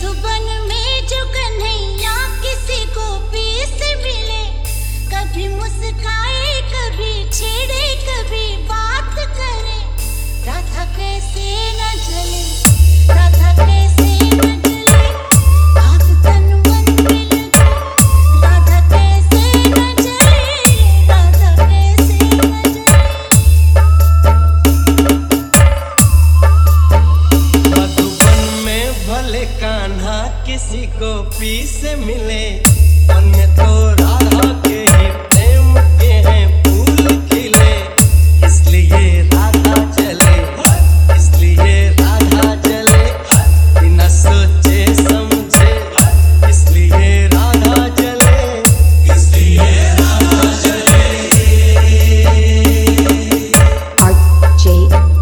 मधुबन में जो कन्हैया किसी को पीस मिले, कभी मुस्काए कभी छेड़े कभी बात करे, राधा कैसे न जले, राधा कैसे न जले, आग तन मन में लगे, राधा कैसे न जले, राधा कैसे न जले। मधुबन में भले कान्हा किसी को पीस मिले, मन में तो राधा के ही प्रेम के हैं फूल खिले, इसलिए राधा जले, इसलिए राधा जले, बिना सोचे समझे, इसलिए राधा जले, इसलिए राधा जले। RJM.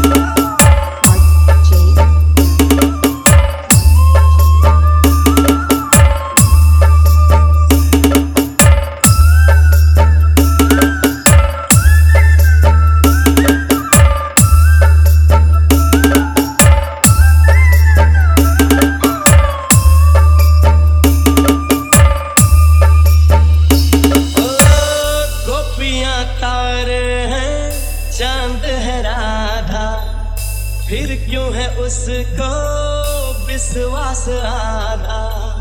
तारे हैं चांद है राधा, फिर क्यों है उसको विश्वास आधा।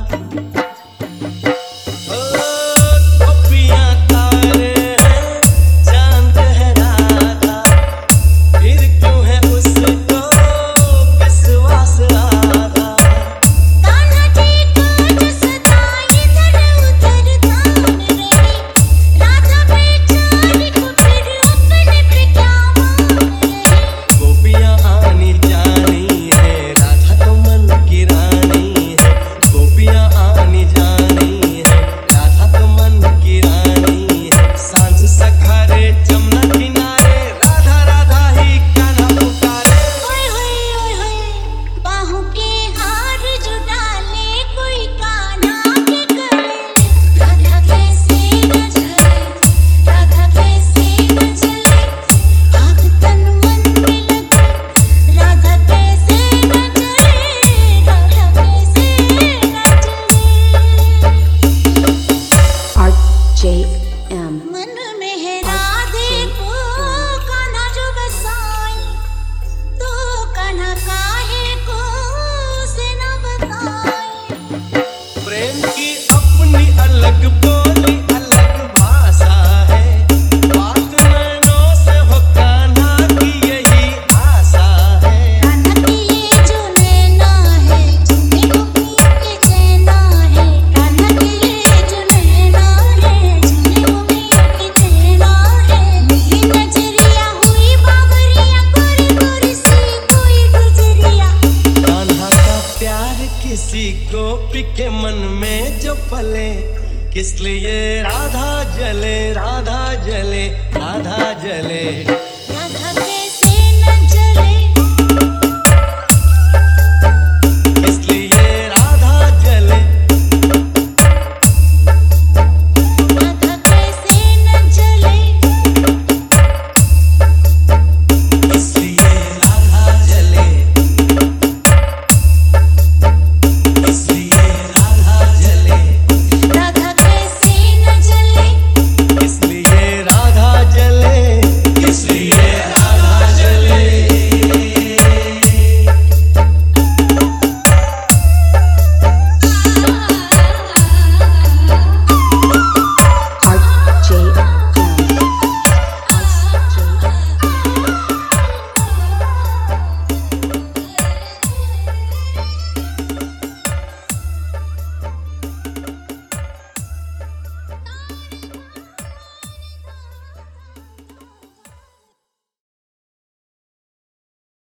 गोपियां तारे हैं चांद है राधा, फिर क्यों है उसको विश्वास आधा। कान्हा जी को जो सदा इधर उधर ध्यान रहे, राधा बेचारी को फिर अपने पे क्या मान रहे। गोपियां आनी जानी है, राधा तो मन की रानी है, गोपियां आनी जानी है, राधा तो मन की रानी है। सांझ सखारे जमुना किनारे, राधा राधा ही कान्हा पुकारे। ओए होए ओए होए, बाहों के हार जो डाले कोई कान्हा के गले, राधा कैसे न जले, राधा कैसे न जले, आग तन मन में लगे, राधा कैसे न जले, राधा कैसे न जले। RJM. मन में है राधे को कान्हा जो बसाई, तो कान्हा काहे को उसे न बताई। प्रेम की अपनी अलग बोली अलग भाषा है, बात नैनों से हो कान्हा की यही आशा है। कान्हा की ये जो नैना है, जिन्हें गोपियों के चैना है, कान्हा की ये जो नैना है, जिन्हें गोपियों के चैना है। मेरी नजरिया हुई बावरिया, गोरी गोरी सी कोई गुजरिया। कान्हा का प्यार किसी गोपी के मन में जो पले, किस लिए राधा जले, राधा जले, राधा जले।